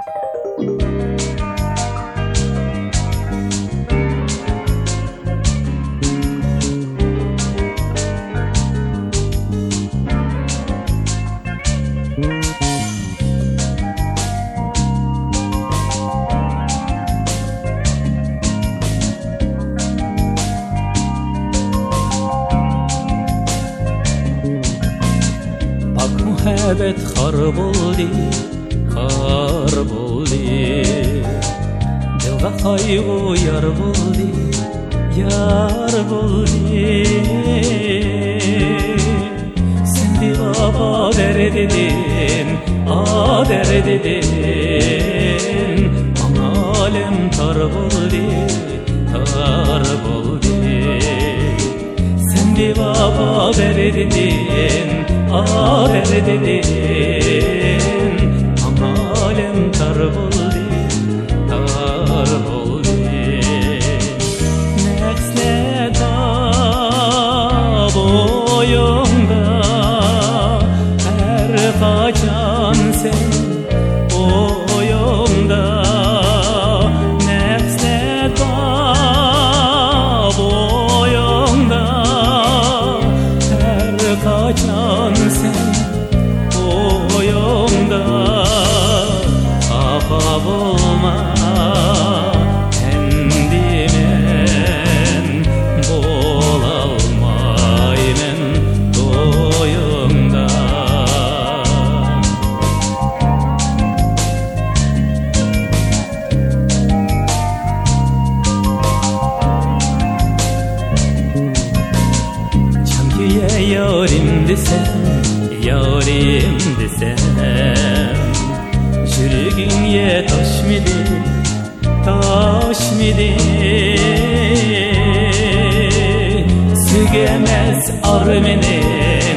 muhabbet xor bo'ldi, xor bo'ldi. Dilga qayg'u yor bo'ldi, yor bo'ldi. Sen baba derdin, derdin. Bana alem tar bo'ldi, tar bo'ldi. Sen baba derdin, derdin. Ama alem tar bo'ldi, tar bo'ldi. Nexleda boyunda her kaçan sen oyunda. Nexleda boyunda her kaçan sen oyunda. Kafa bulma kendimen, bolalmaymen doyunda. Çankiye yarim desem, yarim desem, yürüğünye taş mıydı, taş mıydı? Sügemez armenin,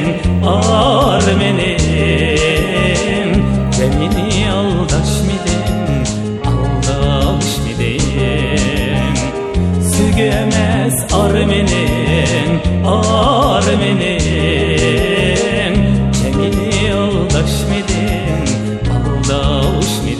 armenin. Gemini aldaş mıydın, aldaş mıydın? Sügemez armenin, armenin. Gemini aldaş mıydın, aldaş mıydın?